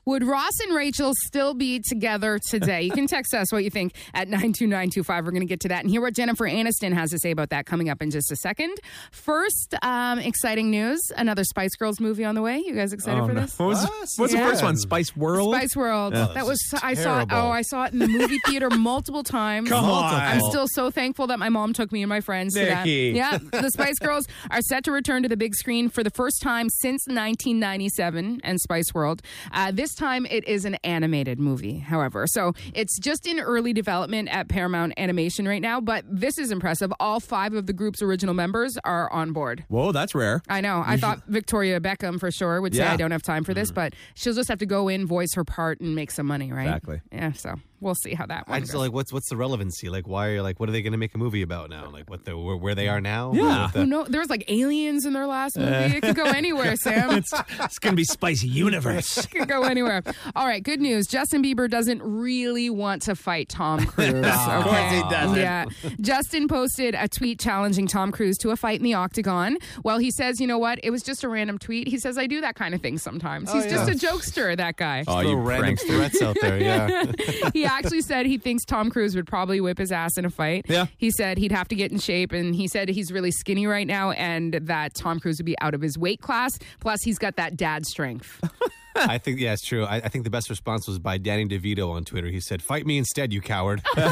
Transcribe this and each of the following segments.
Would Ross and Rachel still be together today? You can text us what you think at 92925. We're going to get to that and hear what Jennifer Aniston has to say about that coming up in just a second. First, exciting news. Another Spice Girls movie on the way. You guys excited for this? What's the first one? Spice World? Spice World. Yeah. That was I saw it in the movie theater multiple times. Come on. I'm still so thankful that my mom took me and my friends to that. Yeah, the Spice Girls are set to return to the big screen for the first time since 1997 and Spice World. This time it is an animated movie, however. So it's just in early development at Paramount Animation right now, but this is impressive. All 5 of the group's original members are on board. Whoa, that's rare. I know. I thought Victoria Beckham for sure would say I don't have time for this, but she'll just have to go in, voice her part, and make some money, right? Exactly. Yeah, so we'll see how that one goes. Like, what's the relevancy? Like, what are they going to make a movie about now? Like, where they are now? Yeah. Who knows? There was like aliens in their last movie. It could go anywhere, Sam. It's going to be Spicy Universe. It could go anywhere. All right, good news. Justin Bieber doesn't really want to fight Tom Cruise. Of course he doesn't. Yeah. Justin posted a tweet challenging Tom Cruise to a fight in the octagon. Well, he says, you know what? It was just a random tweet. He says, I do that kind of thing sometimes. He's just a jokester, that guy. Oh, you random prankster. threats out there, yeah. He actually said he thinks Tom Cruise would probably whip his ass in a fight. Yeah. He said he'd have to get in shape, and he said he's really skinny right now and that Tom Cruise would be out of his weight class. Plus, he's got that dad strength. I think, yeah, it's true. I think the best response was by Danny DeVito on Twitter. He said, "Fight me instead, you coward." All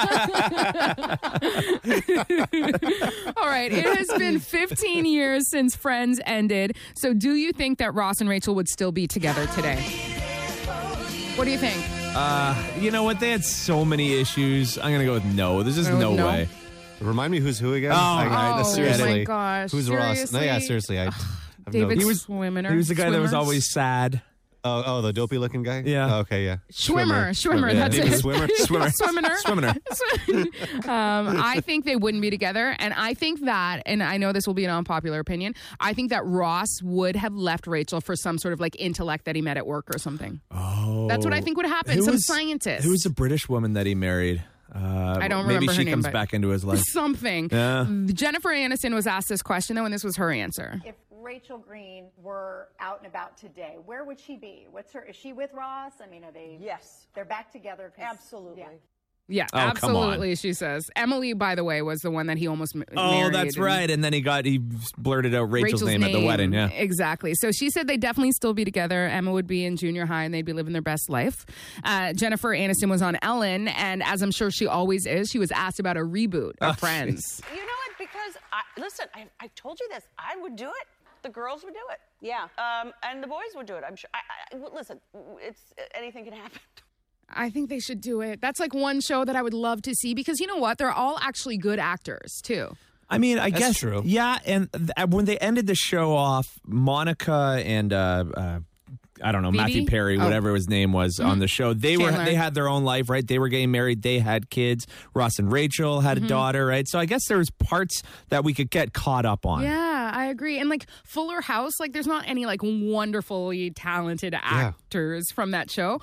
right. It has been 15 years since Friends ended. So do you think that Ross and Rachel would still be together today? What do you think? You know what? They had so many issues. I'm going to go with no. There's just no way. Remind me who's who again? Seriously. My gosh. Who's Ross? No, yeah, seriously. David He was Schwimmer. He was the guy that was always sad. Oh, the dopey looking guy? Yeah. Oh, okay, yeah. Schwimmer. Yeah. That's David it. Swimmer? Swimmer. Swimmer. I think they wouldn't be together. And I think that, and I know this will be an unpopular opinion, I think that Ross would have left Rachel for some sort of like intellect that he met at work or something. Oh. That's what I think would happen. Some scientist. Who was the British woman that he married? I don't remember maybe her she name, comes but back into his life. Something. Yeah. Jennifer Aniston was asked this question, though, and this was her answer. If Rachel Green were out and about today, where would she be? Is she with Ross? I mean, are they? Yes. They're back together. Absolutely. Yeah. Yeah, Oh, come absolutely, she says. Emily, by the way, was the one that he almost married. Oh, that's right. And then he blurted out Rachel's name at the wedding. Yeah, exactly. So she said they'd definitely still be together. Emma would be in junior high and they'd be living their best life. Jennifer Aniston was on Ellen, and as I'm sure she always is, she was asked about a reboot of Friends. You know what? Because, listen, I told you this. I would do it. The girls would do it. Yeah. And the boys would do it, I'm sure. Listen, anything can happen. I think they should do it. That's like one show that I would love to see because you know what? They're all actually good actors, too. I mean, I guess true. Yeah, and when they ended the show off, Monica and I don't know, Phoebe? Matthew Perry, whatever his name was on the show. They had their own life, right? They were getting married. They had kids. Ross and Rachel had a daughter, right? So I guess there was parts that we could get caught up on. Yeah, I agree. And like Fuller House, like there's not any like wonderfully talented actors from that show.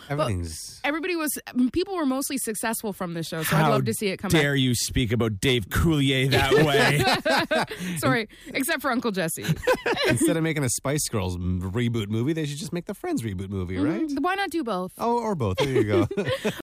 People were mostly successful from the show, so I'd love to see it come back. How dare you speak about Dave Coulier that way? Sorry, except for Uncle Jesse. Instead of making a Spice Girls reboot movie, they should just make the Friends reboot movie, right? Why not do both? Oh, or both. There you go.